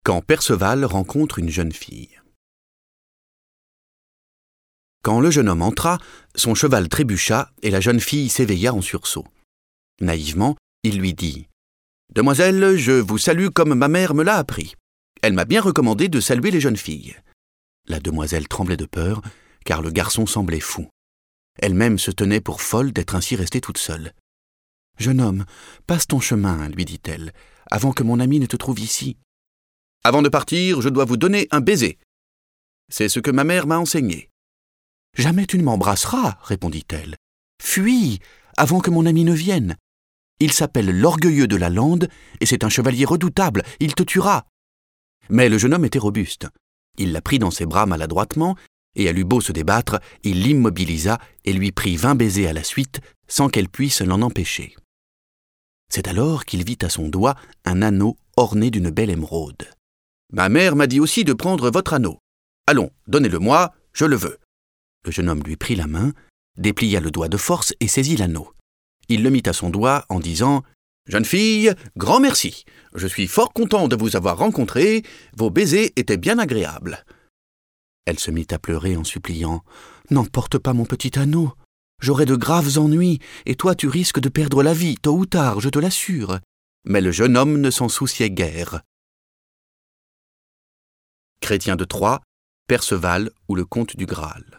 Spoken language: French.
Quand Perceval rencontre une jeune fille. Quand le jeune homme entra, son cheval trébucha et la jeune fille s'éveilla en sursaut. Naïvement, il lui dit « Demoiselle, je vous salue comme ma mère me l'a appris. Elle m'a bien recommandé de saluer les jeunes filles. » La demoiselle tremblait de peur, car le garçon semblait fou. Elle-même se tenait pour folle d'être ainsi restée toute seule. « Jeune homme, passe ton chemin, lui dit-elle, avant que mon ami ne te trouve ici. »« Avant de partir, je dois vous donner un baiser. C'est ce que ma mère m'a enseigné. »« Jamais tu ne m'embrasseras, répondit-elle. Fuis, avant que mon ami ne vienne. Il s'appelle l'Orgueilleux de la Lande, et c'est un chevalier redoutable, il te tuera. » Mais le jeune homme était robuste. Il la prit dans ses bras maladroitement, et elle eut beau se débattre, il l'immobilisa et lui prit 20 baisers à la suite, sans qu'elle puisse l'en empêcher. C'est alors qu'il vit à son doigt un anneau orné d'une belle émeraude. « Ma mère m'a dit aussi de prendre votre anneau. Allons, donnez-le-moi, je le veux. » Le jeune homme lui prit la main, déplia le doigt de force et saisit l'anneau. Il le mit à son doigt en disant « Jeune fille, grand merci. Je suis fort content de vous avoir rencontrée. Vos baisers étaient bien agréables. » Elle se mit à pleurer en suppliant « N'emporte pas mon petit anneau. J'aurai de graves ennuis, et toi tu risques de perdre la vie, tôt ou tard, je te l'assure. » Mais le jeune homme ne s'en souciait guère. Chrétien de Troyes, Perceval ou le Comte du Graal.